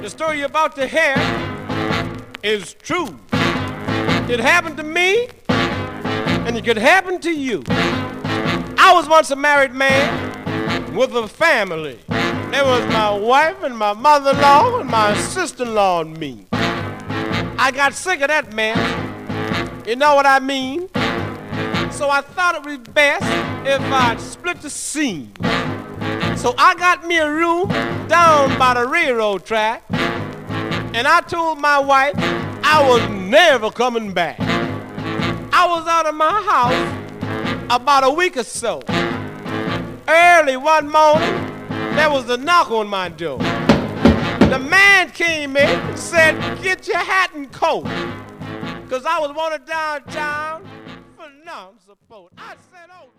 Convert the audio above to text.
The story you're about to hear is true. It happened to me, and it could happen to you. I was once a married man with a family. There was my wife and my mother-in-law and my sister-in-law and me. I got sick of that mess. You know what I mean? So I thought it would be best if I'd split the scene. So I got me a room down by the railroad track, and I told my wife I was never coming back. I was out of my house about a week or so. Early one morning, there was a knock on my door. The man came in and said, "Get your hat and coat," because I was wanted downtown for non-support. I said, "Oh."